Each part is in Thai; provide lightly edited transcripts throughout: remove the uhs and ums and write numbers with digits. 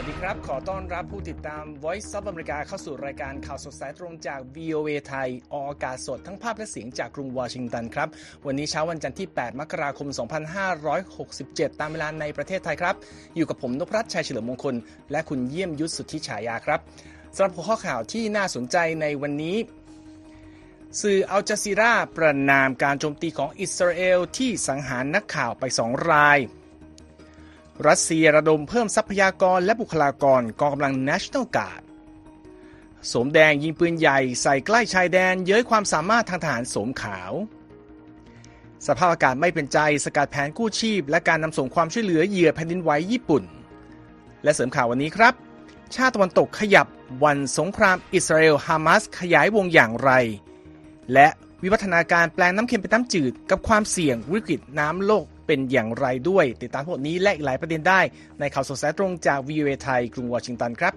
ดีครับขอต้อนรับผู้ติดตาม Voice of America เข้าสู่รายการข่าวสดสายตรงจาก VOA ไทยออกอากาศสดทั้งภาพและเสียงจากกรุงวอชิงตันครับวันนี้เช้าวันจันทร์ที่8มกราคม2567ตามเวลาในประเทศไทยครับอยู่กับผมนพรัตน์ชัยเฉลิมมงคลและคุณเยี่ยมยุทธสุทธิฉายาครับสำหรับหัวข้อข่าวที่น่าสนใจในวันนี้สื่ออัลจาซีราประณามการโจมตีของอิสราเอลที่สังหารนักข่าวไป2 รายรัสเซียระดมเพิ่มทรัพยากรและบุคลากรกองกำลัง National Guard โสมแดงยิงปืนใหญ่ใส่ใกล้ชายแดนเย้ยความสามารถทางทหารโสมขาวสภาพอากาศไม่เป็นใจสกัดแผนกู้ชีพและการนำส่งความช่วยเหลือเหยื่อแผ่นดินไหวญี่ปุ่นและเสริมข่าววันนี้ครับชาติตะวันตกขยับวันสงครามอิสราเอลฮามาสขยายวงอย่างไรและวิวัฒนาการแปลงน้ำเค็มเป็นน้ำจืดกับความเสี่ยงวิกฤตน้ำโลกเป็นอย่างไรด้วยติดตามพวกนี้และอีกหลายประเด็นได้ในข่าวสดสายตรงจาก VOA ไทยกรุงวอชิงตันครับ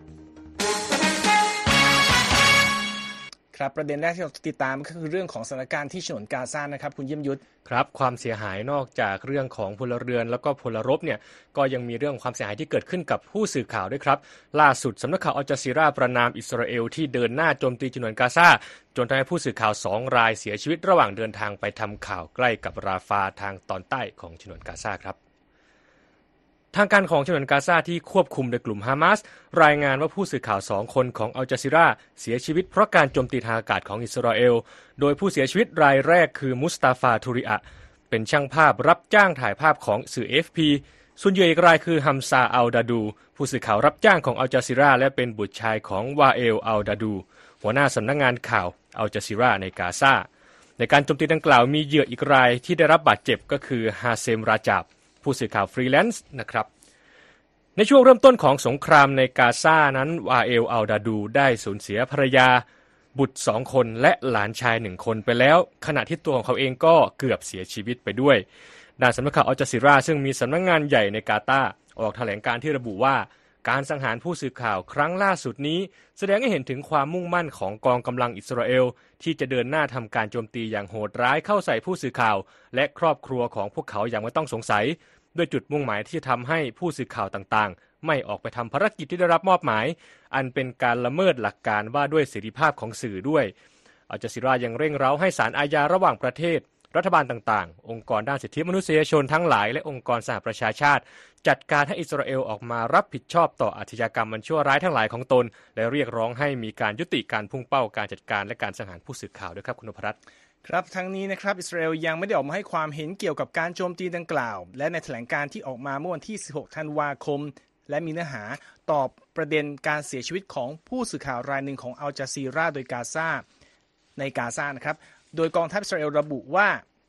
ครับประเด็นแรกที่เราติดตามก็คือเรื่องของสถานการณ์ที่ฉนวนกาซานะครับคุณเยี่ยมยุทธครับความเสียหายนอกจากเรื่องของพลเรือนแล้วก็พลรบเนี่ยก็ยังมีเรื่องความเสียหายที่เกิดขึ้นกับผู้สื่อข่าวด้วยครับล่าสุดสำนักข่าวอัลจาซีราประณามอิสราเอลที่เดินหน้าโจมตีฉนวนกาซาจนทำให้ผู้สื่อข่าว2 รายเสียชีวิตระหว่างเดินทางไปทำข่าวใกล้กับราฟาทางตอนใต้ของฉนวนกาซาครับทางการของฉนวนกาซาที่ควบคุมโดยกลุ่มฮามาสรายงานว่าผู้สื่อข่าว2 คนของอัลจาซีราเสียชีวิตเพราะการโจมตีทางอากาศของอิสราเอลโดยผู้เสียชีวิตรายแรกคือมุสตาฟาทูริอะเป็นช่างภาพรับจ้างถ่ายภาพของสื่อ AFP ส่วนเหยื่ออีกรายคือฮัมซาอัลดาดูผู้สื่อข่าวรับจ้างของอัลจาซีราและเป็นบุตรชายของวาเอลอัลดาดูหัวหน้าสำนักงานข่าวอัลจาซีราในกาซาในการโจมตีดังกล่าวมีเหยื่ออีกรายที่ได้รับบาดเจ็บก็คือฮาเซมราจาบผู้สื่อข่าวฟรีแลนซ์นะครับในช่วงเริ่มต้นของสงครามในกาซานั้นวาเอลอัลดาดูได้สูญเสียภรรยาบุตร2 คนและหลานชาย1 คนไปแล้วขณะที่ตัวของเขาเองก็เกือบเสียชีวิตไปด้วยด้านสำนักข่าวอัลจาซีราซึ่งมีสำนักงานใหญ่ในกาตาร์ออกแถลงการที่ระบุว่าการสังหารผู้สื่อข่าวครั้งล่าสุดนี้แสดงให้เห็นถึงความมุ่งมั่นของกองกำลังอิสราเอลที่จะเดินหน้าทำการโจมตีอย่างโหดร้ายเข้าใส่ผู้สื่อข่าวและครอบครัวของพวกเขาอย่างไม่ต้องสงสัยด้วยจุดมุ่งหมายที่จะทำให้ผู้สื่อข่าวต่างๆไม่ออกไปทำภารกิจที่ได้รับมอบหมายอันเป็นการละเมิดหลักการว่าด้วยเสรีภาพของสื่อด้วยอัลจาซีรายังเร่งเร้าให้ศาลอาญาระหว่างประเทศรัฐบาลต่างๆองค์กรด้านสิทธิมนุษยชนทั้งหลายและองค์กรสหประชาชาติจัดการให้อิสราเอลออกมารับผิดชอบต่ออาชญากรรมมันชั่วร้ายทั้งหลายของตนและเรียกร้องให้มีการยุติการพุ่งเป้าการจัดการและการสังหารผู้สื่อข่าวด้วยครับคุณนพรัตน์ครับทั้งนี้นะครับอิสราเอลยังไม่ได้ออกมาให้ความเห็นเกี่ยวกับการโจมตีดังกล่าวและในแถลงการที่ออกมาเมื่อวันที่16ธันวาคมและมีเนื้อหาตอบประเด็นการเสียชีวิตของผู้สื่อข่าวรายหนึ่งของอัลจาซีราโดยกาซาในกาซานะครับโดยกองทัพอิสราเอลระบุว่า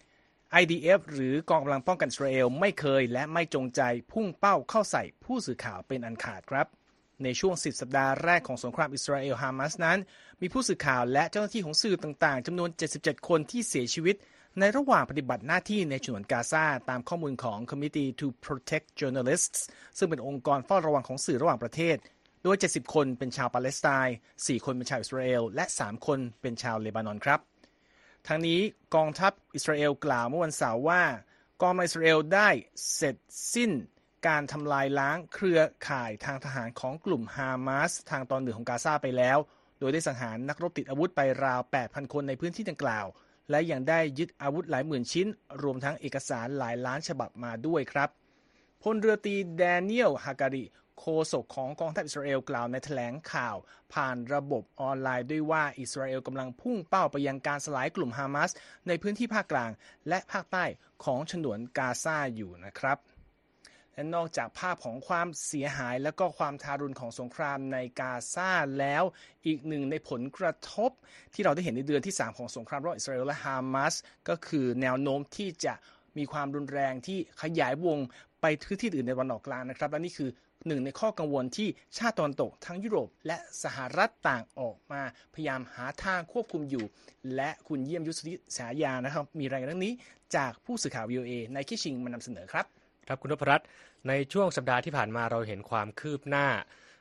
IDF หรือกองกำลังป้องกันอิสราเอลไม่เคยและไม่จงใจพุ่งเป้าเข้าใส่ผู้สื่อข่าวเป็นอันขาดครับในช่วง10 สัปดาห์แรกของสงครามอิสราเอลฮามาสนั้นมีผู้สื่อข่าวและเจ้าหน้าที่ของสื่อต่างๆจำนวน77 คนที่เสียชีวิตในระหว่างปฏิบัติหน้าที่ในฉนวนกาซาตามข้อมูลของ Committee to Protect Journalists ซึ่งเป็นองค์กรเฝ้าระวังของสื่อระหว่างประเทศโดย70 คนเป็นชาวปาเลสไตน์4 คนเป็นชาวอิสราเอลและ3 คนเป็นชาวเลบานอนครับทั้งนี้กองทัพอิสราเอลกล่าวเมื่อวันเสาร์ว่ากองทัพอิสราเอลได้เสร็จสิ้นการทำลายล้างเครือข่ายทางทหารของกลุ่มฮามาสทางตอนเหนือของกาซาไปแล้วโดยได้สังหารนักรบติดอาวุธไปราว 8,000 คนในพื้นที่ดังกล่าวและยังได้ยึดอาวุธหลายหมื่นชิ้นรวมทั้งเอกสารหลายล้านฉบับมาด้วยครับพลเรือตรีแดเนียลฮาการิโฆษกของกองทัพอิสราเอลกล่าวในแถลงข่าวผ่านระบบออนไลน์ด้วยว่าอิสราเอลกำลังพุ่งเป้าไปยังการสลายกลุ่มฮามาสในพื้นที่ภาคกลางและภาคใต้ของฉนวนกาซาอยู่นะครับและนอกจากภาพของความเสียหายและก็ความทารุณของสงครามในกาซาแล้วอีกหนึ่งในผลกระทบที่เราได้เห็นในเดือนที่3ของสงครามระหว่างอิสราเอลและฮามาสก็คือแนวโน้มที่จะมีความรุนแรงที่ขยายวงไปพื้นที่อื่นในตะวันออกกลางนะครับและนี่คือหนึ่งในข้อกังวลที่ชาติตะวันตกทั้งยุโรปและสหรัฐต่างออกมาพยายามหาทางควบคุมอยู่และคุณเยี่ยมยุทธฉายานะครับมีรายงานเรื่องนี้จากผู้สื่อข่าว VOA ในคิชิงมานำเสนอครับครับคุณนพรัตน์ในช่วงสัปดาห์ที่ผ่านมาเราเห็นความคืบหน้า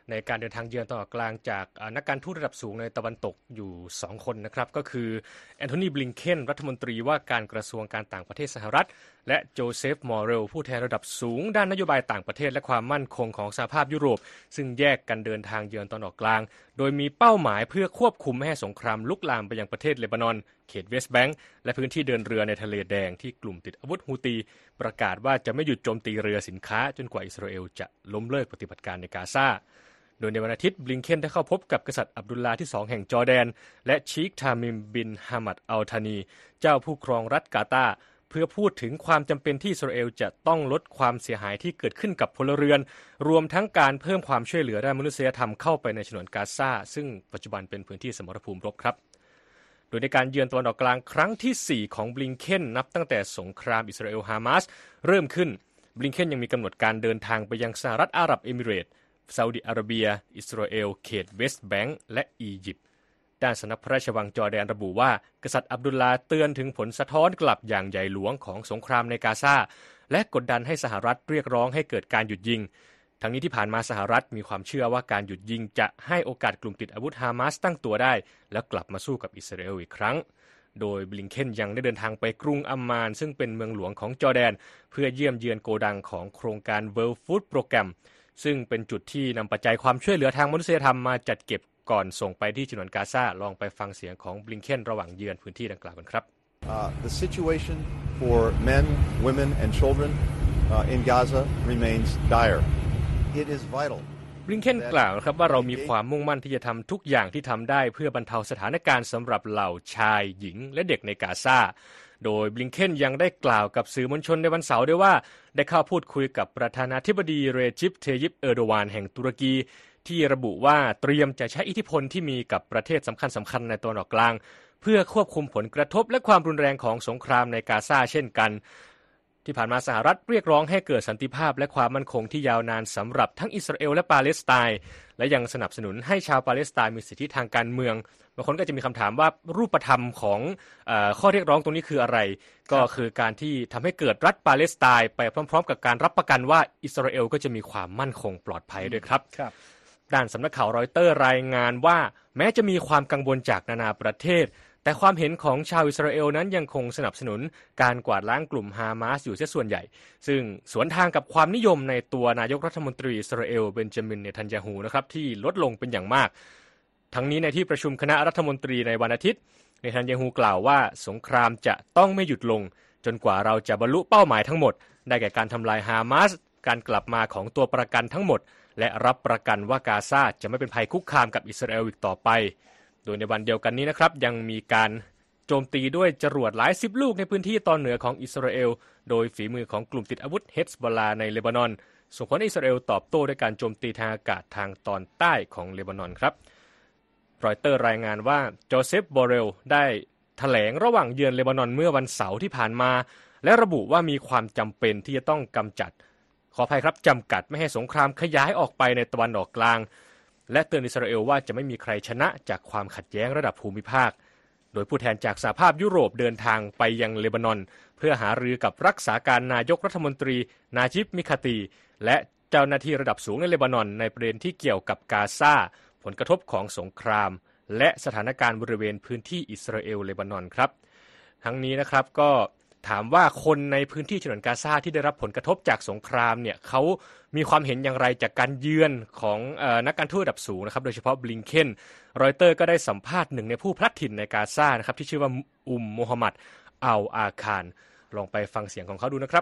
ในการเดินทางเยือนตะวันออกกลางจากนักการทูตระดับสูงในตะวันตกอยู่2คนนะครับก็คือแอนโทนีบลิงเคนรัฐมนตรีว่าการกระทรวงการต่างประเทศสหรัฐและโจเซฟมอเรลผู้แทนระดับสูงด้านนโยบายต่างประเทศและความมั่นคงของสหภาพยุโรปซึ่งแยกกันเดินทางเยือนตะวันออกกลางโดยมีเป้าหมายเพื่อควบคุมไม่ให้สงครามลุกลามไปยังประเทศเลบานอนเขตเวสต์แบงก์และพื้นที่เดินเรือในทะเลแดงที่กลุ่มติดอาวุธฮูตีประกาศว่าจะไม่หยุดโจมตีเรือสินค้าจนกว่าอิสราเอลจะล้มเลิกปฏิบัติการในกาซาโดยในวันอาทิตย์บลิงเคนได้เข้าพบกับกษัตริย์อับดุลลาห์ที่2แห่งจอร์แดนและชีคทามิมบินฮามัดอัลธานีเจ้าผู้ครองรัฐกาตาร์เพื่อพูดถึงความจำเป็นที่อิสราเอลจะต้องลดความเสียหายที่เกิดขึ้นกับพลเรือนรวมทั้งการเพิ่มความช่วยเหลือด้านมนุษยธรรมเข้าไปในฉนวนกาซาซึ่งปัจจุบันเป็นพื้นที่สมรภูมิรบครับโดยในการเยือนตะวันออกกลางครั้งที่4ของบลิงเคนนับตั้งแต่สงครามอิสราเอลฮามาสเริ่มขึ้นบลิงเคนยังมีกำหนดการเดินทางไปยังสหรัฐอาหรับเอมิเรตส์ซาอุดิอาระเบียอิสราเอลเขตเวสต์แบงก์และอียิปต์ด้านสำนักพระราชวังจอร์แดนระบุว่ากษัตริย์อับดุลลาห์เตือนถึงผลสะท้อนกลับอย่างใหญ่หลวงของสงครามในกาซาและกดดันให้สหรัฐเรียกร้องให้เกิดการหยุดยิงทั้งนี้ที่ผ่านมาสหรัฐมีความเชื่อว่าการหยุดยิงจะให้โอกาสกลุ่มติดอาวุธฮามาสตั้งตัวได้แล้วกลับมาสู้กับอิสราเอลอีกครั้งโดยบลิงเคนยังได้เดินทางไปกรุงอัมมานซึ่งเป็นเมืองหลวงของจอร์แดนเพื่อเยี่ยมเยือนโกดังของโครงการ World Food Program ซึ่งเป็นจุดที่นำปัจจัยความช่วยเหลือทางมนุษยธรรมมาจัดเก็บก่อนส่งไปที่ฉนวนกาซาลองไปฟังเสียงของบลิงเคนระหว่างเยือนพื้นที่ดังกล่าวกันครับ The situation for men, women and children in Gaza remains dire. It is vital. บลิงเคนกล่าวครับว่าเรามีความมุ่งมั่นที่จะทำทุกอย่างที่ทำได้เพื่อบรรเทาสถานการณ์สำหรับเหล่าชายหญิงและเด็กในกาซาโดยบลิงเคนยังได้กล่าวกับสื่อมวลชนในวันเสาร์ด้วยว่าได้เข้าพูดคุยกับประธานาธิบดีเรจิป เทยิป เออร์โดวานแห่งตุรกีที่ระบุว่าเตรียมจะใช้อิทธิพลที่มีกับประเทศสำคัญในตะวันออกกลางเพื่อควบคุมผลกระทบและความรุนแรงของสงครามในกาซาเช่นกันที่ผ่านมาสหรัฐเรียกร้องให้เกิดสันติภาพและความมั่นคงที่ยาวนานสำหรับทั้งอิสราเอลและปาเลสไตน์และยังสนับสนุนให้ชาวปาเลสไตน์มีสิทธิทางการเมืองบางคนก็จะมีคำถามว่ารูปธรรมของข้อเรียกร้องตรงนี้คืออะไรก็คือการที่ทำให้เกิดรัฐปาเลสไตน์ไปพร้อมๆกับการรับประกันว่าอิสราเอลก็จะมีความมั่นคงปลอดภัยด้วยครับด้านสำนักข่าวรอยเตอร์รายงานว่าแม้จะมีความกังวลจากนานาประเทศแต่ความเห็นของชาวอิสราเอลนั้นยังคงสนับสนุนการกวาดล้างกลุ่มฮามาสอยู่เสียส่วนใหญ่ซึ่งสวนทางกับความนิยมในตัวนายกรัฐมนตรีอิสราเอลเบนจามินเนทันยาฮูนะครับที่ลดลงเป็นอย่างมากทั้งนี้ในที่ประชุมคณะรัฐมนตรีในวันอาทิตย์เนทันยาฮูกล่าวว่าสงครามจะต้องไม่หยุดลงจนกว่าเราจะบรรลุเป้าหมายทั้งหมดได้แก่การทำลายฮามาสการกลับมาของตัวประกันทั้งหมดและรับประกันว่ากาซาจะไม่เป็นภัยคุกคามกับอิสราเอลอีกต่อไปโดยในวันเดียวกันนี้นะครับยังมีการโจมตีด้วยจรวดหลายสิบลูกในพื้นที่ตอนเหนือของอิสราเอลโดยฝีมือของกลุ่มติดอาวุธเฮซบอลลาในเลบานอนส่งผลให้อิสราเอลตอบโต้ด้วยการโจมตีทางอากาศทางตอนใต้ของเลบานอนครับรอยเตอร์รายงานว่าโจเซฟบอเรลได้แถลงระหว่างเยือนเลบานอนเมื่อวันเสาร์ที่ผ่านมาและระบุว่ามีความจำเป็นที่จะต้องกำจัดขออภัยครับจำกัดไม่ให้สงครามขยายออกไปในตะวันออกกลางและเตือนอิสราเอลว่าจะไม่มีใครชนะจากความขัดแย้งระดับภูมิภาคโดยผู้แทนจากสหภาพยุโรปเดินทางไปยังเลบานอนเพื่อหารือกับรักษาการนายกรัฐมนตรีนาจิบมิคาตีและเจ้าหน้าที่ระดับสูงในเลบานอนในประเด็นที่เกี่ยวกับกาซาผลกระทบของสงครามและสถานการณ์บริเวณพื้นที่อิสราเอลเลบานอนครับทั้งนี้นะครับก็ถามว่าคนในพื้นที่ฉนวนกาซาที่ได้รับผลกระทบจากสงครามเนี่ยเขามีความเห็นอย่างไรจากการเยือนของนักการทูตระดับสูงนะครับโดยเฉพาะบลิงเคนรอยเตอร์ก็ได้สัมภาษณ์หนึ่งในผู้พลัดถิ่นในกาซานะครับที่ชื่อว่าโมฮัมหมัดอัลอาคารลองไปฟังเสียงของเขาดูนะครับ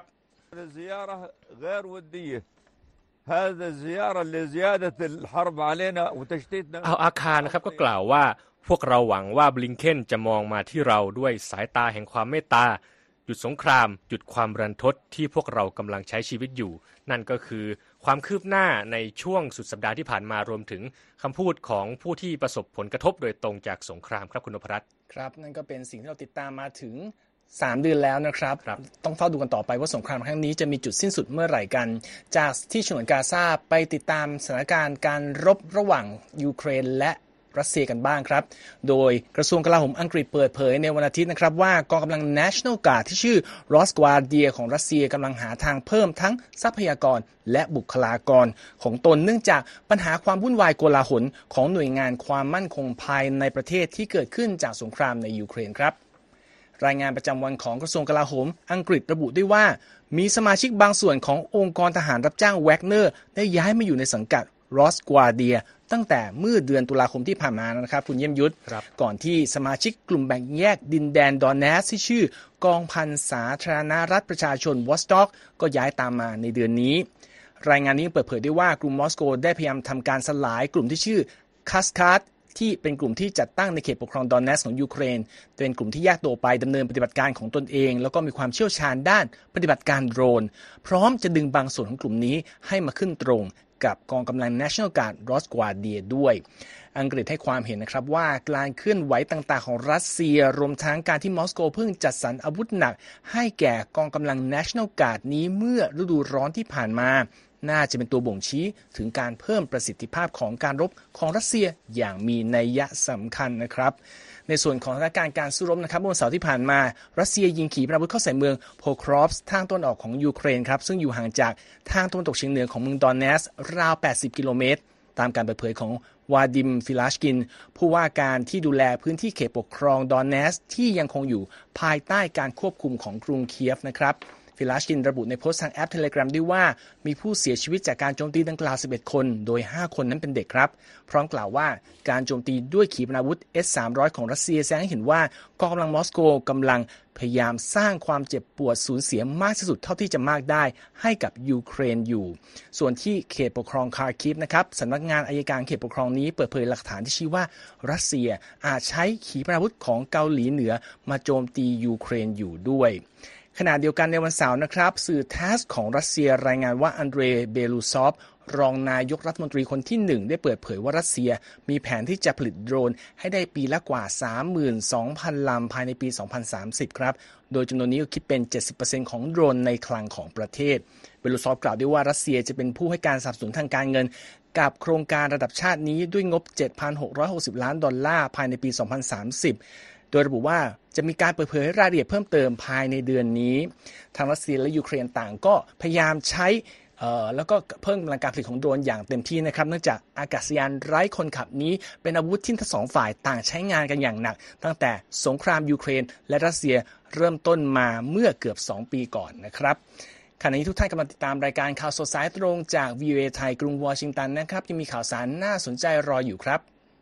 อัลอาคารนะครับก็กล่าวว่าพวกเราหวังว่าบลิงเคนจะมองมาที่เราด้วยสายตาแห่งความเมตตาหยุดสงครามหยุดความรันทดที่พวกเรากำลังใช้ชีวิตอยู่นั่นก็คือความคืบหน้าในช่วงสุดสัปดาห์ที่ผ่านมารวมถึงคำพูดของผู้ที่ประสบผลกระทบโดยตรงจากสงครามครับคุณนพรัตน์ครับนั่นก็เป็นสิ่งที่เราติดตามมาถึง3 เดือนแล้วนะครับต้องเฝ้าดูกันต่อไปว่าสงครามครั้งนี้จะมีจุดสิ้นสุดเมื่อไหร่กันจากที่ฉนวนกาซาไปติดตามสถานการณ์การรบระหว่างยูเครนและรัสเซียกันบ้างครับโดยกระทรวงกลาโหมอังกฤษเปิดเผยในวันอาทิตย์นะครับว่ากองกำลัง National Guard ที่ชื่อ Rosgvardia ของรัสเซียกำลังหาทางเพิ่มทั้งทรัพยากรและบุคลากรของตนเนื่องจากปัญหาความวุ่นวายโกลาหลของหน่วยงานความมั่นคงภายในประเทศที่เกิดขึ้นจากสงครามในยูเครนครับรายงานประจำวันของกระทรวงกลาโหมอังกฤษระบุด้วยว่ามีสมาชิกบางส่วนขององค์กรทหารรับจ้างแวกเนอร์ได้ย้ายมาอยู่ในสังกัด Rosgvardia ตั้งแต่เมื่อเดือนตุลาคมที่ผ่านมานะครับคุณเยี่ยมยุทธก่อนที่สมาชิกกลุ่มแบ่งแยกดินแดนดอนเนสที่ชื่อกองพันสาธารณรัฐประชาชนวอสต็อกก็ย้ายตามมาในเดือนนี้รายงานนี้เปิดเผยได้ว่ากลุ่มมอสโกได้พยายามทำการสลายกลุ่มที่ชื่อคัสคาร์ดที่เป็นกลุ่มที่จัดตั้งในเขตปกครองดอนเนสของยูเครนเป็นกลุ่มที่แยกตัวไปดำเนินปฏิบัติการของตนเองแล้วก็มีความเชี่ยวชาญด้านปฏิบัติการโดรนพร้อมจะดึงบางส่วนของกลุ่มนี้ให้มาขึ้นตรงกับกองกำลัง National Guard Rosgvardia ด้วยอังกฤษให้ความเห็นนะครับว่าการเคลื่อนไหวต่างๆของรัสเซียรวมทั้งการที่มอสโกเพิ่งจัดสรรอาวุธหนักให้แก่กองกำลัง National Guard นี้เมื่อฤดูร้อนที่ผ่านมาน่าจะเป็นตัวบ่งชี้ถึงการเพิ่มประสิทธิภาพของการรบของรัสเซียอย่างมีนัยสำคัญนะครับในส่วนของสถานการณ์การสู้รบนะครับเมื่อวันเสาร์ที่ผ่านมารัสเซียยิงขีปนาวุธเข้าใส่เมืองโพครอฟส์ทางตะวันออกของยูเครนครับซึ่งอยู่ห่างจากทางตะวันตกเฉียงเหนือของเมืองดอนเนสราว80กิโลเมตรตามการเปิดเผยของวาดิมฟิลาชกินผู้ว่าการที่ดูแลพื้นที่เขตปกครองดอนเนสที่ยังคงอยู่ภายใต้การควบคุมของกรุงเคียฟนะครับฟิลาชกินระบุในโพสต์ทางแอป Telegram ด้วยว่ามีผู้เสียชีวิตจากการโจมตีดังกล่าว11คนโดย5คนนั้นเป็นเด็กครับพร้อมกล่าวว่าการโจมตีด้วยขีปนาวุธ S-300 ของรัสเซียแสดงให้เห็นว่ากองกำลังมอสโกกำลังพยายามสร้างความเจ็บปวดสูญเสียมากที่สุดเท่าที่จะมากได้ให้กับยูเครนอยู่ส่วนที่เขตปกครองคาร์คิฟนะครับสำนักงานอัยการเขตปกครองนี้เปิดเผยหลักฐานที่ชี้ว่ารัสเซียอาจใช้ขีปนาวุธของเกาหลีเหนือมาโจมตียูเครนอยู่ด้วยขณะเดียวกันในวันเสาร์นะครับสื่อแทสของรัสเซียรายงานว่าอันเดรเบลูซอฟรองนายกรัฐมนตรีคนที่1ได้เปิดเผยว่ารัสเซียมีแผนที่จะผลิตโดรนให้ได้ปีละกว่า 32,000 ลำภายในปี 2030 ครับโดยจำนวนนี้ก็คิดเป็น 70% ของโดรนในคลังของประเทศเบลูซอฟกล่าวด้วยว่ารัสเซียจะเป็นผู้ให้การสนับสนุนทางการเงินกับโครงการระดับชาตินี้ด้วยงบ $7,660 ล้านภายในปี 2030โดยระบุว่าจะมีการเปิดเผยรายละเอียดเพิ่มเติมภายในเดือนนี้ทางรัสเซียและยูเครนต่างก็พยายามใช้แล้วก็เพิ่มกำลังการผลิตของโดรนอย่างเต็มที่นะครับเนื่องจากอากาศยานไร้คนขับนี้เป็นอาวุธที่ทั้งสองฝ่ายต่างใช้งานกันอย่างหนักตั้งแต่สงครามยูเครนและรัสเซียเริ่มต้นมาเมื่อเกือบ2ปีก่อนนะครับขณะนี้ทุกท่านกำลังติดตามรายการข่าวสดสายตรงจาก VOA ไทยกรุงวอชิงตันนะครับยังมีข่าวสารน่าสนใจรออยู่ครับ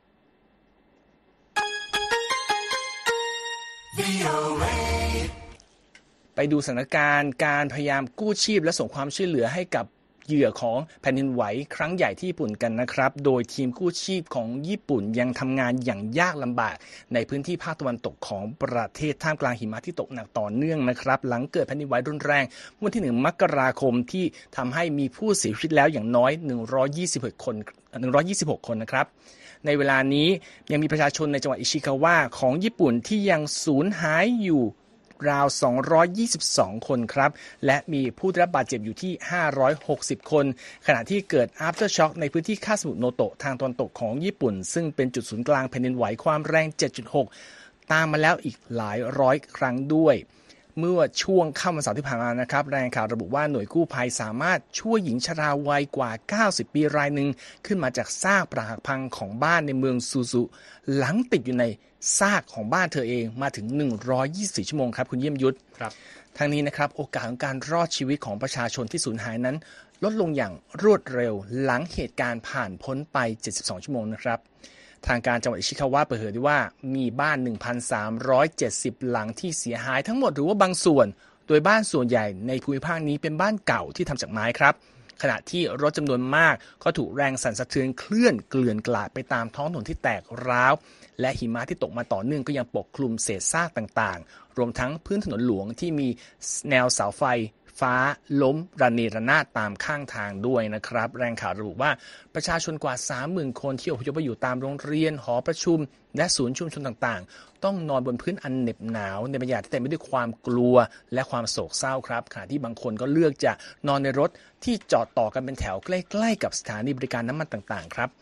ไปดูสถานการณ์การพยายามกู้ชีพและส่งความช่วยเหลือให้กับเหยื่อของแผ่นดินไหวครั้งใหญ่ที่ญี่ปุ่นกันนะครับโดยทีมกู้ชีพของญี่ปุ่นยังทำงานอย่างยากลำบากในพื้นที่ภาคตะวันตกของประเทศท่ามกลางหิมะที่ตกหนักต่อเนื่องนะครับหลังเกิดแผ่นดินไหวรุนแรงวันที่1 มกราคมที่ทำให้มีผู้เสียชีวิตแล้วอย่างน้อย126 คนนะครับในเวลานี้ยังมีประชาชนในจังหวัดอิชิคาวะของญี่ปุ่นที่ยังสูญหายอยู่ราว222คนครับและมีผู้ได้รับบาดเจ็บอยู่ที่560คนขณะที่เกิด aftershock ในพื้นที่คาบสมุทรโนโตะทางตะวันตกของญี่ปุ่นซึ่งเป็นจุดศูนย์กลางแผ่นดินไหวความแรง 7.6 ตามมาแล้วอีกหลายร้อยครั้งด้วยเมื่อช่วงค่ำวันเสาร์ที่ผ่านมานะครับรายงานข่าวระบุว่าหน่วยกู้ภัยสามารถช่วยหญิงชราวัยกว่า90ปีรายหนึ่งขึ้นมาจากซากปรักหักพังของบ้านในเมืองซูซุหลังติดอยู่ในซากของบ้านเธอเองมาถึง124ชั่วโมงครับคุณเยี่ยมยุทธครับทั้งนี้นะครับโอกาสของการรอดชีวิตของประชาชนที่สูญหายนั้นลดลงอย่างรวดเร็วหลังเหตุการณ์ผ่านพ้นไป72ชั่วโมงนะครับทางการจังหวัดอิชิคาวะเปิดเผยว่ามีบ้าน 1,370 หลังที่เสียหายทั้งหมดหรือว่าบางส่วนโดยบ้านส่วนใหญ่ในภูมิภาคนี้เป็นบ้านเก่าที่ทำจากไม้ครับขณะที่รถจำนวนมากก็ถูกแรงสั่นสะเทือนเคลื่อนเกลื่อนกลาดไปตามท้องถนนที่แตกร้าวและหิมะที่ตกมาต่อเนื่องก็ยังปกคลุมเศษซากต่างๆรวมทั้งพื้นถนนหลวงที่มีแนวเสาไฟฟ้าล้มระเนระนาดตามข้างทางด้วยนะครับแรงข่าวระบุว่าประชาชนกว่า 30,000 คนที่อพยพไปอยู่ตามโรงเรียนหอประชุมและศูนย์ชุมชนต่างๆต้องนอนบนพื้นอันเหน็บหนาวในบรรยากาศที่เต็มไปด้วยความกลัวและความโศกเศร้าครับขณะที่บางคนก็เลือกจะนอนในรถที่จอดต่อกันเป็นแถวใกล้ๆกับสถานีบริการน้ำมันต่างๆครับ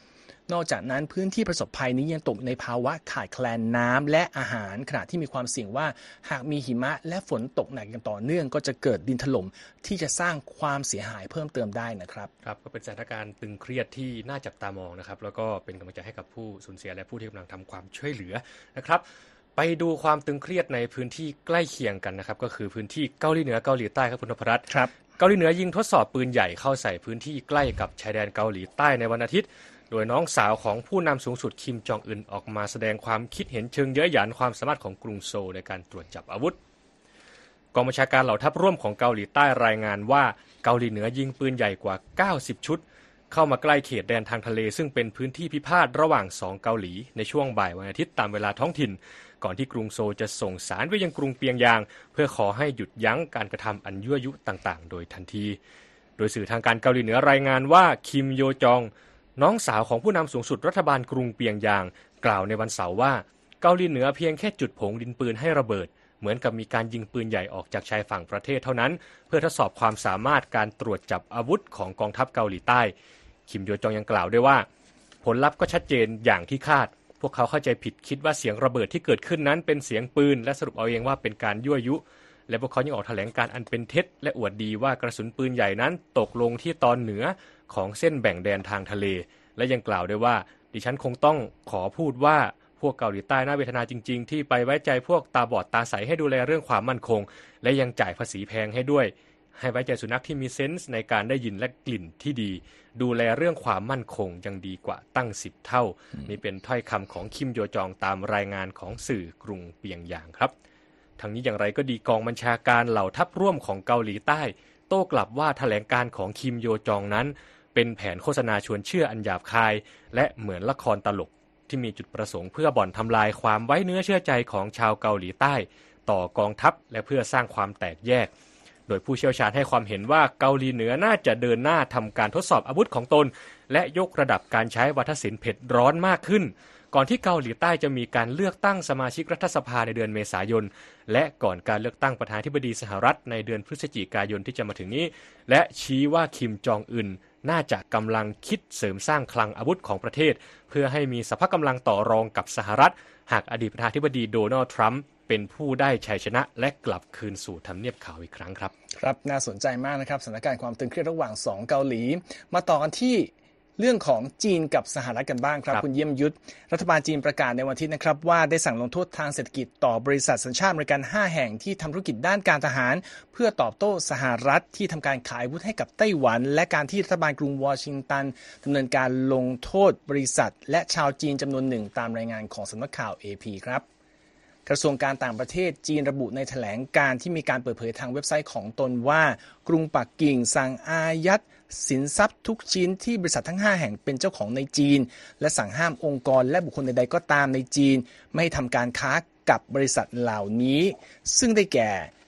นอกจากนั้นพื้นที่ประสบภัยนี้ยังตกในภาวะขาดแคลนน้ำและอาหารขณะที่มีความเสี่ยงว่าหากมีหิมะและฝนตกหนักอย่างต่อเนื่องก็จะเกิดดินถล่มที่จะสร้างความเสียหายเพิ่มเติมได้นะครับครับก็เป็นสถานการณ์ตึงเครียดที่น่าจับตามองนะครับแล้วก็เป็นกำลังใจให้กับผู้สูญเสียและผู้ที่กำลังทำความช่วยเหลือนะครับไปดูความตึงเครียดในพื้นที่ใกล้เคียงกันนะครับก็คือพื้นที่เกาหลีเหนือเกาหลีใต้ครับคุณนพรัตน์ครับเกาหลีเหนือยิงทดสอบปืนใหญ่เข้าใส่พื้นที่ใกล้กับชายแดนเกาหลีใต้ในวันอาทิตย์โดยน้องสาวของผู้นำสูงสุดคิมจองอึนออกมาแสดงความคิดเห็นเชิงเย้ยหยันความสามารถของกรุงโซลในการตรวจจับอาวุธกองบัญชาการเหล่าทัพร่วมของเกาหลีใต้รายงานว่าเกาหลีเหนือยิงปืนใหญ่กว่า90ชุดเข้ามาใกล้เขตแดนทางทะเลซึ่งเป็นพื้นที่พิพาทระหว่าง2เกาหลีในช่วงบ่ายวันอาทิตย์ตามเวลาท้องถิ่นก่อนที่กรุงโซลจะส่งสารไปยังกรุงเปียงยางเพื่อขอให้หยุดยั้งการกระทำอันยั่วยุต่างๆโดยทันทีโดยสื่อทางการเกาหลีเหนือรายงานว่าคิมโยจองน้องสาวของผู้นำสูงสุดรัฐบาลกรุงเปียงยางกล่าวในวันเสาร์ว่าเกาหลีเหนือเพียงแค่จุดผงดินปืนให้ระเบิดเหมือนกับมีการยิงปืนใหญ่ออกจากชายฝั่งประเทศเท่านั้นเพื่อทดสอบความสามารถการตรวจจับอาวุธของกองทัพเกาหลีใต้คิมโยจองยังกล่าวด้วยว่าผลลัพธ์ก็ชัดเจนอย่างที่คาดพวกเขาเข้าใจผิดคิดว่าเสียงระเบิดที่เกิดขึ้นนั้นเป็นเสียงปืนและสรุปเอาเองว่าเป็นการยั่วยุและพวกเขายังออกแถลงการอันเป็นเท็จและอวดดีว่ากระสุนปืนใหญ่นั้นตกลงที่ตอนเหนือของเส้นแบ่งแดนทางทะเลและยังกล่าวด้วยว่าดิฉันคงต้องขอพูดว่าพวกเกาหลีใต้น่าเวทนาจริงๆที่ไปไว้ใจพวกตาบอดตาใสให้ดูแลเรื่องความมั่นคงและยังจ่ายภาษีแพงให้ด้วยให้ไว้ใจสุนัขที่มีเซนส์ในการได้ยินและกลิ่นที่ดีดูแลเรื่องความมั่นคงยังดีกว่าตั้ง10เท่านี่เป็นถ้อยคำของคิมโยจองตามรายงานของสื่อกรุงเปียงยางครับทั้งนี้อย่างไรก็ดีกองบัญชาการเหล่าทัพร่วมของเกาหลีใต้โต้กลับว่าแถลงการของคิมโยจองนั้นเป็นแผนโฆษณาชวนเชื่ออันหยาบคายและเหมือนละครตลกที่มีจุดประสงค์เพื่อบ่อนทำลายความไว้เนื้อเชื่อใจของชาวเกาหลีใต้ต่อกองทัพและเพื่อสร้างความแตกแยกโดยผู้เชี่ยวชาญให้ความเห็นว่าเกาหลีเหนือน่าจะเดินหน้าทำการทดสอบอาวุธของตนและยกระดับการใช้วาทศิลป์เผ็ดร้อนมากขึ้นก่อนที่เกาหลีใต้จะมีการเลือกตั้งสมาชิกรัฐสภาในเดือนเมษายนและก่อนการเลือกตั้งประธานาธิบดีสหรัฐในเดือนพฤศจิกายนที่จะมาถึงนี้และชี้ว่าคิมจองอึนน่าจะกำลังคิดเสริมสร้างคลังอาวุธของประเทศเพื่อให้มีสภาพกำลังต่อรองกับสหรัฐหากอดีตประธานาธิบดีโดนัลด์ทรัมป์เป็นผู้ได้ชัยชนะและกลับคืนสู่ทำเนียบขาวอีกครั้งครับครับน่าสนใจมากนะครับสถานการณ์ความตึงเครียดระหว่าง2เกาหลีมาต่อกันที่เรื่องของจีนกับสหรัฐกันบ้างครับคุณเยี่ยมยุทธรัฐบาลจีนประกาศในวันอาทิตย์นะครับว่าได้สั่งลงโทษทางเศรษฐกิจต่อบริษัทสัญชาติอเมริกัน5แห่งที่ทำธุรกิจด้านการทหารเพื่อตอบโต้สหรัฐที่ทำการขายอาวุธให้กับไต้หวันและการที่รัฐบาลกรุงวอชิงตันดำเนินการลงโทษบริษัทและชาวจีนจำนวนหนึ่งตามรายงานของสำนักข่าว AP ครับกระทรวงการต่างประเทศจีนระบุในแถลงการที่มีการเปิดเผยทางเว็บไซต์ของตนว่ากรุงปักกิ่งสั่งอายัดสินทรัพย์ทุกชิ้นที่บริษัททั้ง5แห่งเป็นเจ้าของในจีนและสั่งห้ามองค์กรและบุคคลใดๆก็ตามในจีนไม่ให้ทำการค้ากับบริษัทเหล่านี้ซึ่งได้แก่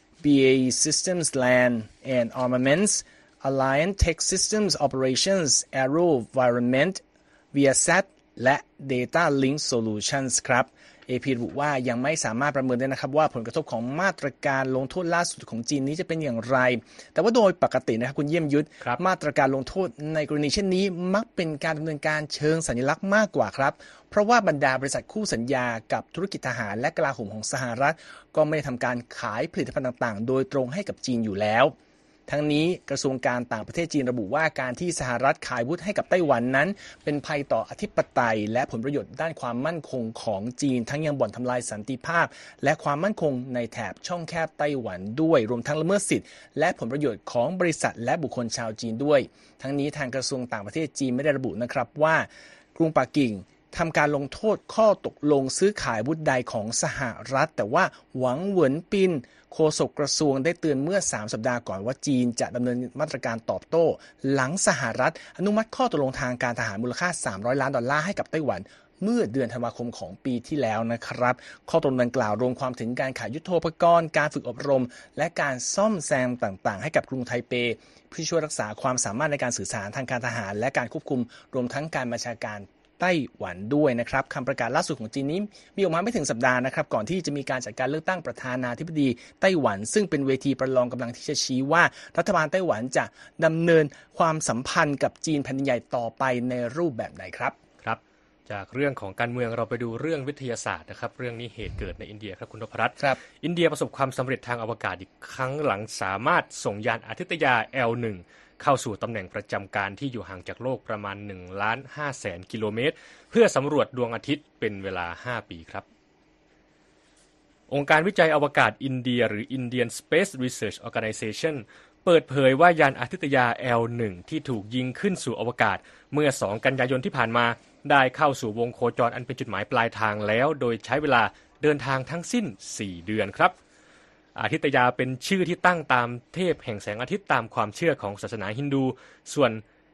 BAE Systems Land and Armaments Alliance Tech Systems Operations AeroVironment Viasat และ Data Link Solutions ครับAP ระบุว่ายังไม่สามารถประเมินได้นะครับว่าผลกระทบของมาตรการลงโทษล่าสุดของจีนนี้จะเป็นอย่างไรแต่ว่าโดยปกตินะครับคุณเยี่ยมยุทธมาตรการลงโทษในกรณีเช่นนี้มักเป็นการดำเนินการเชิงสัญลักษณ์มากกว่าครับเพราะว่าบรรดาบริษัทคู่สัญญากับธุรกิจทหารและกลาโหมของสหรัฐก็ไม่ได้ทำการขายผลิตภัณฑ์ต่างๆโดยตรงให้กับจีนอยู่แล้วทั้งนี้กระทรวงการต่างประเทศจีนระบุว่าการที่สหรัฐขายอาวุธให้กับไต้หวันนั้นเป็นภัยต่ออธิปไตยและผลประโยชน์ด้านความมั่นคงของจีนทั้งยังบ่อนทำลายสันติภาพและความมั่นคงในแถบช่องแคบไต้หวันด้วยรวมทั้งละเมิดสิทธิ์และผลประโยชน์ของบริษัทและบุคคลชาวจีนด้วยทั้งนี้ทางกระทรวงต่างประเทศจีนไม่ได้ระบุนะครับว่ากรุงปักกิ่งทำการลงโทษข้อตกลงซื้อขายอาวุธใดของสหรัฐแต่ว่าหวังเหวินปินโฆษกกระทรวงได้เตือนเมื่อ3สัปดาห์ก่อนว่าจีนจะดำเนินมาตรการตอบโต้หลังสหรัฐอนุมัติข้อตกลงทางการทหารมูลค่า$300 ล้านให้กับไต้หวันเมื่อเดือนธันวาคมของปีที่แล้วนะครับข้อตกลงดังกล่าวรวมความถึงการขายยุทโธปกรณ์การฝึกอบรมและการซ่อมแซมต่างๆให้กับกรุงไทเปเพื่อช่วยรักษาความสามารถในการสื่อสารทางการทหารและการควบคุมรวมทั้งการบัญชาการไต้หวันด้วยนะครับคำประกาศล่าสุดของจีนนี้มีออกมาไม่ถึงสัปดาห์นะครับก่อนที่จะมีการจัดการเลือกตั้งประธานาธิบดีไต้หวันซึ่งเป็นเวทีประลองกำลังที่จะชี้ว่ารัฐบาลไต้หวันจะดำเนินความสัมพันธ์กับจีนแผ่นใหญ่ต่อไปในรูปแบบใดครับครับจากเรื่องของการเมืองเราไปดูเรื่องวิทยาศาสตร์นะครับเรื่องนี้เหตุเกิดในอินเดียครับคุณนพรัตน์ครับอินเดียประสบความสำเร็จทางอวกาศอีกครั้งหลังสามารถส่งยานอาทิตยา L1 เข้าสู่ตำแหน่งประจำการที่อยู่ห่างจากโลกประมาณ 1,500,000 กิโลเมตรเพื่อสำรวจดวงอาทิตย์เป็นเวลา 5 ปีครับองค์การวิจัยอวกาศอินเดียหรือ Indian Space Research Organization เปิดเผยว่ายานอาทิตยา L1 ที่ถูกยิงขึ้นสู่อวกาศเมื่อ 2 กันยายนที่ผ่านมาได้เข้าสู่วงโคจรอันเป็นจุดหมายปลายทางแล้วโดยใช้เวลาเดินทางทั้งสิ้น 4 เดือนครับอาทิตยาเป็นชื่อที่ตั้งตามเทพแห่งแสงอาทิตย์ตามความเชื่อของศาสนาฮินดูส่วน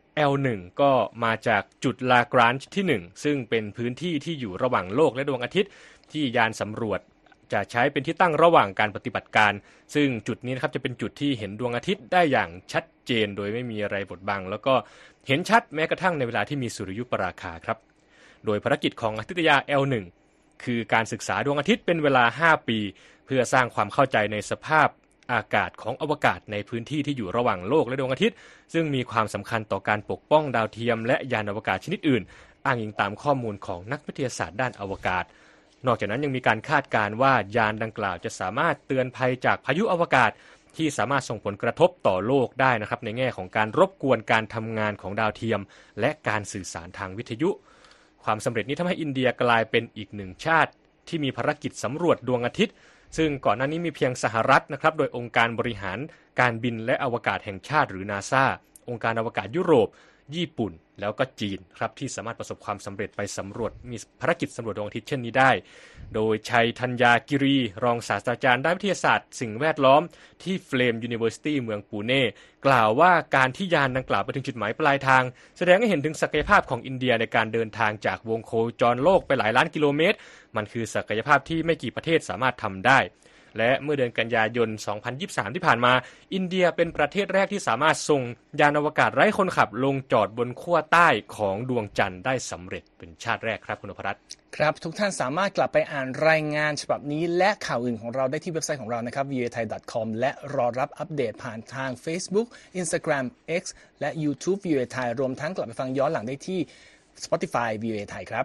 L1 ก็มาจากจุดลากรานจ์ที่ 1ซึ่งเป็นพื้นที่ที่อยู่ระหว่างโลกและดวงอาทิตย์ที่ยานสำรวจจะใช้เป็นที่ตั้งระหว่างการปฏิบัติการซึ่งจุดนี้นะครับจะเป็นจุดที่เห็นดวงอาทิตย์ได้อย่างชัดเจนโดยไม่มีอะไรบดบังแล้วก็เห็นชัดแม้กระทั่งในเวลาที่มีสุริยุปราคาครับโดยภารกิจของอาทิตยา L1 คือการศึกษาดวงอาทิตย์เป็นเวลา 5 ปีเพื่อสร้างความเข้าใจในสภาพอากาศของอวกาศในพื้นที่ที่อยู่ระหว่างโลกและดวงอาทิตย์ซึ่งมีความสำคัญต่อการปกป้องดาวเทียมและยานอวกาศชนิดอื่นอ้างอิงตามข้อมูลของนักวิทยาศาสตร์ด้านอวกาศนอกจากนั้นยังมีการคาดการณ์ว่ายานดังกล่าวจะสามารถเตือนภัยจากพายุอวกาศที่สามารถส่งผลกระทบต่อโลกได้นะครับในแง่ของการรบกวนการทำงานของดาวเทียมและการสื่อสารทางวิทยุความสำเร็จนี้ทำให้อินเดียกลายเป็นอีกหนึ่งชาติที่มีภารกิจสำรวจดวงอาทิตย์ซึ่งก่อนหน้านี้มีเพียงสหรัฐนะครับโดยองค์การบริหารการบินและอวกาศแห่งชาติหรือ NASA องค์การอวกาศยุโรปญี่ปุ่นแล้วก็จีนครับที่สามารถประสบความสำเร็จไปสำรวจมีภารกิจสำรวจดวงอาทิตย์เช่นนี้ได้โดยชัยธัญญากิรีรองศาสตราจารย์ด้านวิทยาศาสตร์สิ่งแวดล้อมที่ Flame University เมืองปูเน่กล่าวว่าการที่ยานดังกล่าวไปถึงจุดหมายปลายทางแสดงให้เห็นถึงศักยภาพของอินเดียในการเดินทางจากวงโคจรโลกไปหลายล้านกิโลเมตรมันคือศักยภาพที่ไม่กี่ประเทศสามารถทำได้และเมื่อเดือนกันยายน 2023 ที่ผ่านมาอินเดียเป็นประเทศแรกที่สามารถส่งยานอวกาศไร้คนขับลงจอดบนขั้วใต้ของดวงจันทร์ได้สำเร็จเป็นชาติแรกครับคุณนพรัตน์ครับทุกท่านสามารถกลับไปอ่านรายงานฉบับนี้และข่าวอื่นของเราได้ที่เว็บไซต์ของเรานะครับ voathai.com และรอรับอัปเดตผ่านทาง Facebook Instagram X และ YouTube VOA Thai รวมทั้งกลับไปฟังย้อนหลังได้ที่ Spotify VOA Thai ครับ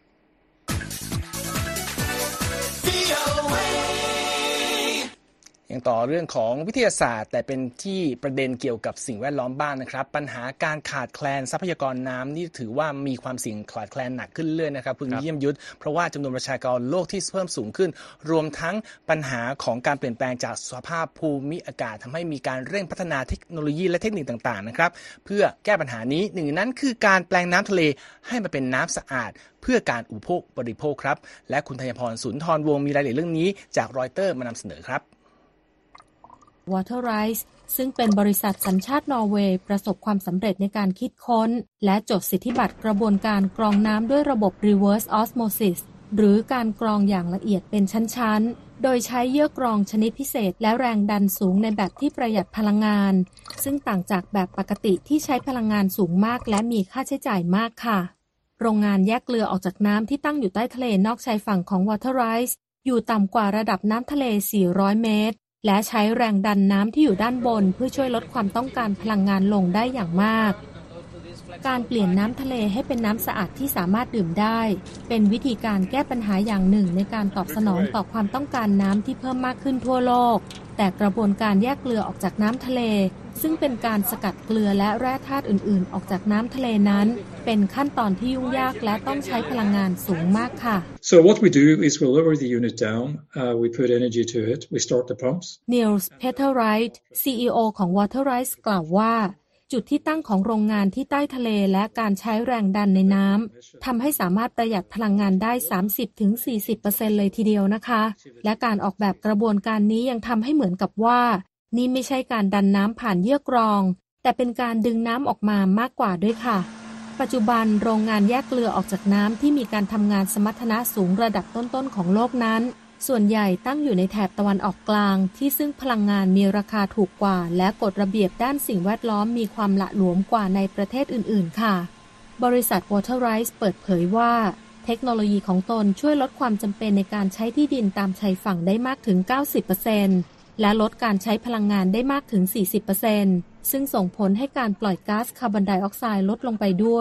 ยังต่อเรื่องของวิทยาศาสตร์แต่เป็นที่ประเด็นเกี่ยวกับสิ่งแวดล้อมบ้างนะครับปัญหาการขาดแคลนทรัพยากรน้ำนี่ถือว่ามีความเสี่ยงขาดแคลนหนักขึ้นเรื่อยนะครับคุณเยี่ยมยุทธเพราะว่าจำนวนประชากรโลกที่เพิ่มสูงขึ้นรวมทั้งปัญหาของการเปลี่ยนแปลงจากสภาพภูมิอากาศทำให้มีการเร่งพัฒนาเทคโนโลยีและเทคนิคต่างๆนะครับเพื่อแก้ปัญหานี้หนึ่งนั้นคือการแปลงน้ำทะเลให้มันเป็นน้ำสะอาดเพื่อการอุปโภคบริโภคครับและคุณธัญพรสุนทรวงศ์มีรายละเอียดเรื่องนี้จากรอยเตอร์มานำเสนอครับ Waterrise ซึ่งเป็นบริษัทสัญชาตินอร์เวย์ประสบความสำเร็จในการคิดค้นและจดสิทธิบัตรกระบวนการกรองน้ำด้วยระบบ Reverse Osmosis หรือการกรองอย่างละเอียดเป็นชั้นๆโดยใช้เยื่อกรองชนิดพิเศษและแรงดันสูงในแบบที่ประหยัดพลังงานซึ่งต่างจากแบบปกติที่ใช้พลังงานสูงมากและมีค่าใช้จ่ายมากค่ะโรงงานแยกเกลือออกจากน้ำที่ตั้งอยู่ใต้ทะเลนอกชายฝั่งของ Waterrise อยู่ต่ำกว่าระดับน้ำทะเล400เมตรและใช้แรงดันน้ำที่อยู่ด้านบนเพื่อช่วยลดความต้องการพลังงานลงได้อย่างมากการเปลี่ยนน้ำทะเลให้เป็นน้ำสะอาดที่สามารถดื่มได้เป็นวิธีการแก้ปัญหาอย่างหนึ่งในการตอบสนองต่อความต้องการน้ำที่เพิ่มมากขึ้นทั่วโลกแต่กระบวนการแยกเกลือออกจากน้ำทะเลซึ่งเป็นการสกัดเกลือและแร่ธาตุอื่นๆออกจากน้ำทะเลนั้นเป็นขั้นตอนที่ยุ่งยากและต้องใช้พลังงานสูงมากค่ะ So what we do is we lower the unit down, we put energy to it, we start the pumps. Niels Peterwright CEO ของ Waterrise กล่าวว่าจุดที่ตั้งของโรงงานที่ใต้ทะเลและการใช้แรงดันในน้ำทำให้สามารถประหยัดพลังงานได้ 30-40% เลยทีเดียวนะคะและการออกแบบกระบวนการนี้ยังทำให้เหมือนกับว่านี่ไม่ใช่การดันน้ำผ่านเยื่อกรองแต่เป็นการดึงน้ำออกมามากกว่าด้วยค่ะปัจจุบันโรงงานแยกเกลือออกจากน้ำที่มีการทำงานสมรรถนะสูงระดับต้นๆของโลกนั้นส่วนใหญ่ตั้งอยู่ในแถบตะวันออกกลางที่ซึ่งพลังงานมีราคาถูกกว่าและกฎระเบียบด้านสิ่งแวดล้อมมีความหละหลวมกว่าในประเทศอื่นๆค่ะบริษัท Waterrise เปิดเผยว่าเทคโนโลยีของตนช่วยลดความจำเป็นในการใช้ที่ดินตามชายฝั่งได้มากถึง 90% และลดการใช้พลังงานได้มากถึง 40% ซึ่งส่งผลให้การปล่อยก๊าซคาร์บอนไดออกไซด์ลดลงไปด้วย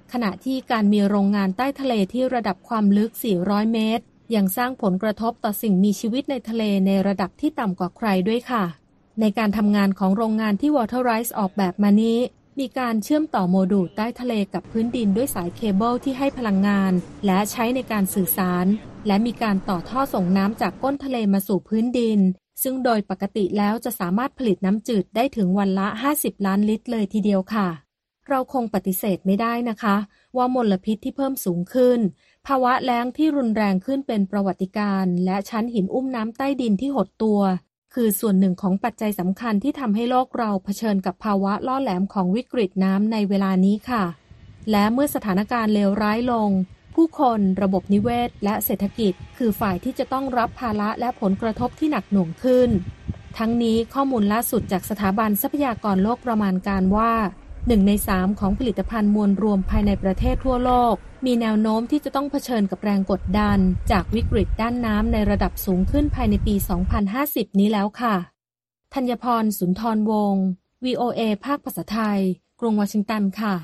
ขณะที่การมีโรงงานใต้ทะเลที่ระดับความลึก400เมตรยังสร้างผลกระทบต่อสิ่งมีชีวิตในทะเลในระดับที่ต่ำกว่าใครด้วยค่ะในการทำงานของโรงงานที่ Waterize ออกแบบมานี้มีการเชื่อมต่อโมดูลใต้ทะเลกับพื้นดินด้วยสายเคเบิลที่ให้พลังงานและใช้ในการสื่อสารและมีการต่อท่อส่งน้ำจากก้นทะเลมาสู่พื้นดินซึ่งโดยปกติแล้วจะสามารถผลิตน้ำจืดได้ถึงวันละ50ล้านลิตรเลยทีเดียวค่ะเราคงปฏิเสธไม่ได้นะคะว่ามลพิษที่เพิ่มสูงขึ้นภาวะแล้งที่รุนแรงขึ้นเป็นประวัติการณ์และชั้นหินอุ้มน้ำใต้ดินที่หดตัวคือส่วนหนึ่งของปัจจัยสำคัญที่ทำให้โลกเราเผชิญกับภาวะล่อแหลมของวิกฤตน้ำในเวลานี้ค่ะและเมื่อสถานการณ์เลวร้ายลงผู้คนระบบนิเวศและเศรษฐกิจคือฝ่ายที่จะต้องรับภาระและผลกระทบที่หนักหน่วงขึ้นทั้งนี้ข้อมูลล่าสุดจากสถาบันทรัพยากรโลกประมาณการว่า1 ใน 3ของผลิตภัณฑ์มวลรวมภายในประเทศทั่วโลกมีแนวโน้มที่จะต้องเผชิญกับแรงกดดันจากวิกฤตด้านน้ำในระดับสูงขึ้นภายในปี 2050 นี้แล้วค่ะธัญพร สุนทรวงศ์ VOA ภาคภาษาไทยกรุงวอชิงตันค่ะ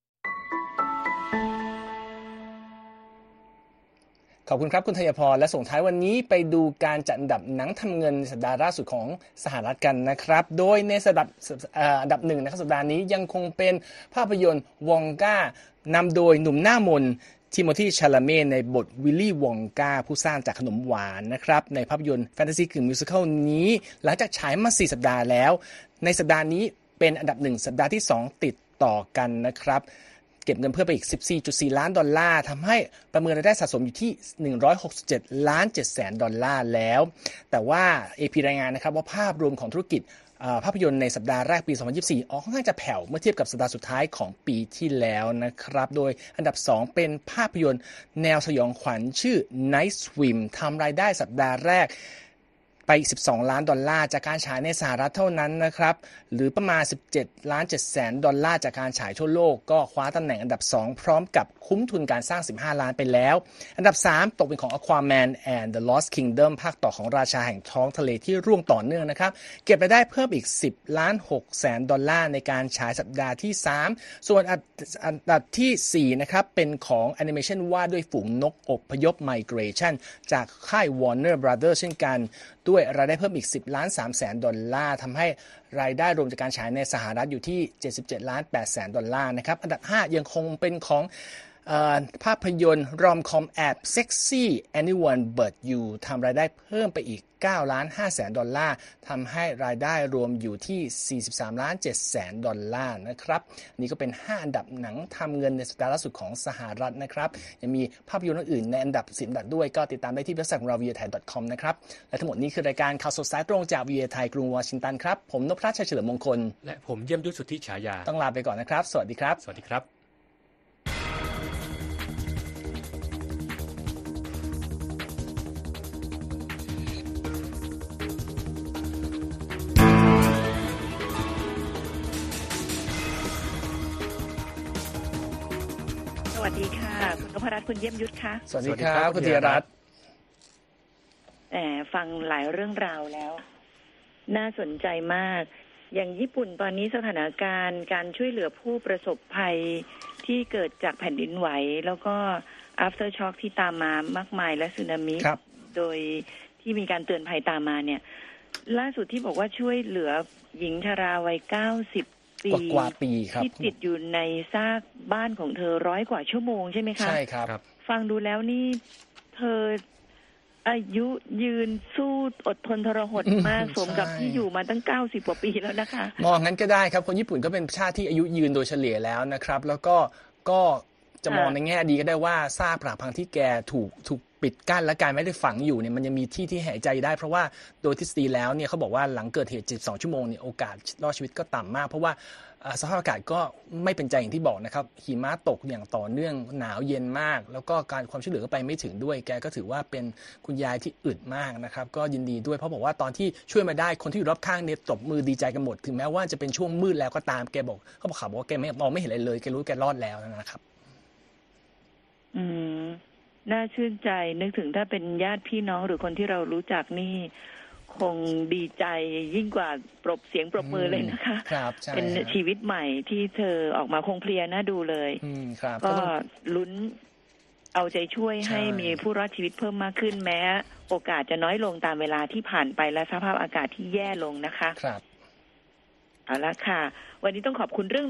ขอบคุณครับคุณธัญพรและส่งท้ายวันนี้ไปดูการจัดอันดับหนังทำเงินสัปดาห์ล่าสุดของสหรัฐกันนะครับโดยในอันดับหนึ่งนะครับสัปดาห์นี้ยังคงเป็นภาพยนตร์วองก้านำโดยหนุ่มหน้ามนทิโมธี ชาลาเม่ในบทวิลลี่วองก้าผู้สร้างจากขนมหวานนะครับในภาพยนตร์แฟนตาซีกึ่งมิวสิคัลนี้หลังจากฉายมา4สัปดาห์แล้วในสัปดาห์นี้เป็นอันดับ1สัปดาห์ที่2ติดต่อกันนะครับเก็บเงินเพิ่มไปอีก 14.4 ล้านดอลลาร์ทำให้ประเมินรายได้สะสมอยู่ที่ 167 ล้าน 7 แสนดอลลาร์แล้วแต่ว่า AP รายงานนะครับว่าภาพรวมของธุรกิจภาพยนตร์ในสัปดาห์แรกปี 2024 ค่อนข้างจะแผ่วเมื่อเทียบกับสัปดาห์สุดท้ายของปีที่แล้วนะครับโดยอันดับ2เป็นภาพยนตร์แนวสยองขวัญชื่อ Night Swim ทำรายได้สัปดาห์แรกไป12ล้านดอลลาร์จากการฉายในสหรัฐเท่านั้นนะครับหรือประมาณ17ล้าน7แสนดอลลาร์จากการฉายทั่วโลกก็คว้าตำแหน่งอันดับ2พร้อมกับคุ้มทุนการสร้าง15ล้านไปแล้วอันดับ3ตกเป็นของ Aquaman and the Lost Kingdom ภาคต่อของราชาแห่งท้องทะเลที่ร่วงต่อเนื่องนะครับเก็บรายได้เพิ่มอีก10ล้าน6แสนดอลลาร์ในการฉายสัปดาห์ที่3ส่วนอันดับที่4นะครับเป็นของแอนิเมชันว่าด้วยฝูงนกอพยพ Migration จากค่าย Warner Brothers เช่นกันด้วยรายได้เพิ่มอีก10ล้าน3แสนดอลลาร์ทำให้รายได้รวมจากการฉายในสหรัฐอยู่ที่77ล้าน8แสนดอลลาร์นะครับอันดับ5ยังคงเป็นของภาพยนตร์รอมคอมแอบเซ็กซี่ Anyone But You ทำรายได้เพิ่มไปอีก9ล้าน5แสนดอลลาร์ทำให้รายได้รวมอยู่ที่43ล้าน7แสนดอลลาร์นะครับนี่ก็เป็น5อันดับหนังทำเงินในสัปดาห์ล่าสุดของสหรัฐนะครับยังมีภาพยนตร์อื่นในอันดับ10อันดับด้วยก็ติดตามได้ที่เว็บไซต์ของเรา viathai.com นะครับและทั้งหมดนี้คือรายการข่าวสดสายตรงจาก VA ไทยกรุงวอชิงตันครับผมนพรัช ชัยเฉลิมมงคลและผมเยี่ยมยุทธสุทธิฉายาต้องลาไปก่อนนะครับสวัสดีครับสวัสดีครับสวัสดีค่ะคุณนพรัตน์คุณเยี่ยมยุทธค่ะสวัสดีครับคุณธีรรัตน์ฟังหลายเรื่องราวแล้วน่าสนใจมากอย่างญี่ปุ่นตอนนี้สถานการณ์การช่วยเหลือผู้ประสบภัยที่เกิดจากแผ่นดินไหวแล้วก็ after shock ที่ตามมามากมายและสึนามิโดยที่มีการเตือนภัยตามมาเนี่ยล่าสุดที่บอกว่าช่วยเหลือหญิงชราวัย90 กว่าปีครับที่ติดอยู่ในซากบ้านของเธอ100 กว่าชั่วโมงใช่ไหมคะใช่ครับฟังดูแล้วนี่เธออายุยืนสู้อดทนทรหดมากสมกับที่อยู่มาตั้ง90 กว่าปีแล้วนะคะมองงั้นก็ได้ครับคนญี่ปุ่นก็เป็นชาติที่อายุยืนโดยเฉลี่ยแล้วนะครับแล้วก็จะมองในแง่ดีก็ได้ว่าซากปรักพังที่แกถูกปิดกั้นและการไม่ได้ฝังอยู่เนี่ยมันยังมีที่หายใจได้เพราะว่าโดยทฤษฎีแล้วเนี่ยเขาบอกว่าหลังเกิดเหตุ72ชั่วโมงเนี่ยโอกาสรอดชีวิตก็ต่ำมากเพราะว่าสภาพอากาศก็ไม่เป็นใจอย่างที่บอกนะครับหิมะตกอย่างต่อเนื่องหนาวเย็นมากแล้วก็การความช่วยเหลือก็ไปไม่ถึงด้วยแกก็ถือว่าเป็นคุณยายที่อึดมากนะครับก็ยินดีด้วยเพราะบอกว่าตอนที่ช่วยมาได้คนที่อยู่รอบข้างเนี่ยตบมือดีใจกันหมดถึงแม้ว่าจะเป็นช่วงมืดแล้วก็ตามแกบอกเขาบอกว่าแกมองไม่เห็นอะไรเลยแกรู้แกรอดแล้วนะครับน่าชื่นใจนึกถึงถ้าเป็นญาติพี่น้องหรือคนที่เรารู้จักนี่คคงดีใจยิ่งกว่าเสียงปรบมือเลยนะคะครับใช่เป็นชีวิตใหม่ที่เธอออกมาคงเพลียน่าดูเลยครับก็ลุ้นเอาใจช่วยให้มีผู้รอดชีวิตเพิ่มมากขึ้นแม้โอกาสจะน้อยลงตามเวลาที่ผ่านไปและสภาพอากาศที่แย่ลงนะคะครับเอาละค่ะวันนี้ต้องขอบคุณเรื่อง